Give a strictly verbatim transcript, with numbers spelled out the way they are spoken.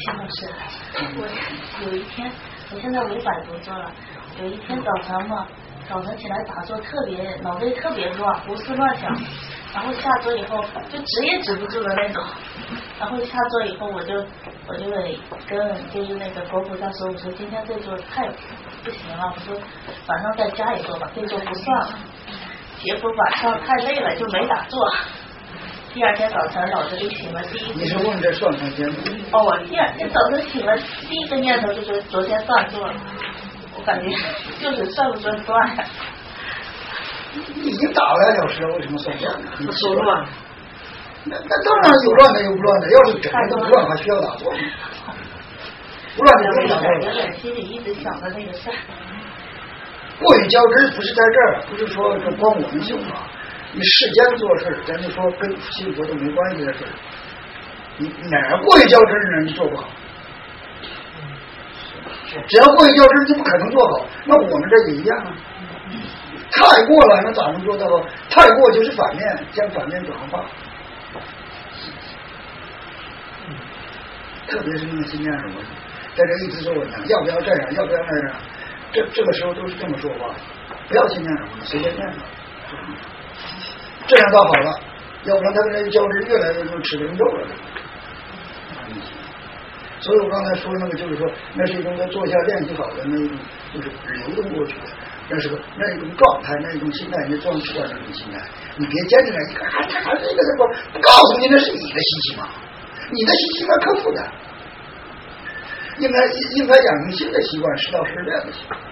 秦老师，我有一天，我现在五百多做了，有一天早上嘛，早晨起来打坐特别，脑袋特别乱，胡思乱想，然后下桌以后就止也止不住的那种，然后下桌以后我就我就跟就是那个佛菩萨说，我说今天这桌太不行了，我说晚上再加一桌吧，这桌不算了。结果晚上太累了就没打坐。第二天早晨脑子就醒了，第一你是问这算算间吗？ 哦，我第二天早晨醒了，第一个念头就是昨天算错了，我感觉就是算不算算呀？ 你已经打了两小时了，为什么算算呢？ 你说乱， 那那当然有乱的有不乱的，要是整个都不乱，还需要打坐吗？不乱就不用打坐了。 有点心里一直想着那个事儿。 过于较真不是在这儿，不是说这光我们修法。你世间做事，咱就说跟信佛都没关系的事，你哪儿过于较真呢？你做不好。只要过于较真，就不可能做好。那我们这也一样啊。太过了，那咋能做到？太过就是反面，将反面转化。特别是那个心念什么，在这一直说我讲，要不要这样，要不要那样，这这个时候都是这么说话，不要心念什么，随便念吧。这样倒好了，要不然他跟人交织越来越就吃人肉了。所以我刚才说那个就是说，那是一种在坐下练习好的那一种，就是流动过去的，那是个那一种状态，那一种心态，你装出来那种心态，你别坚持了，一看还还是一个这个，不告诉你那是你的习气嘛，你的习气应该克服的，应该应该养成新的习惯，适到适量的习惯。